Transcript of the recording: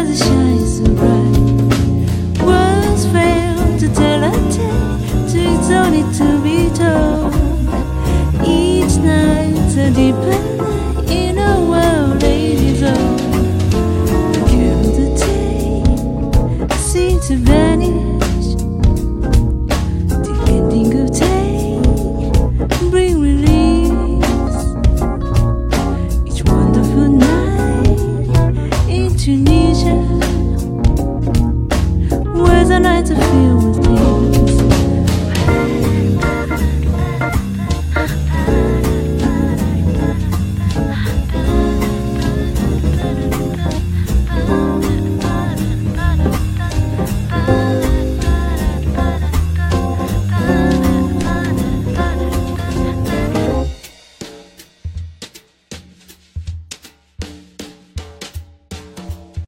the shine so bright. Words fail to tell a tale, so it's only to be told. Each night's a deeper night in a world ages old. The care of the day seems to vanish. The ending of day bring release. Each wonderful night in Tunisia, where's the night to feel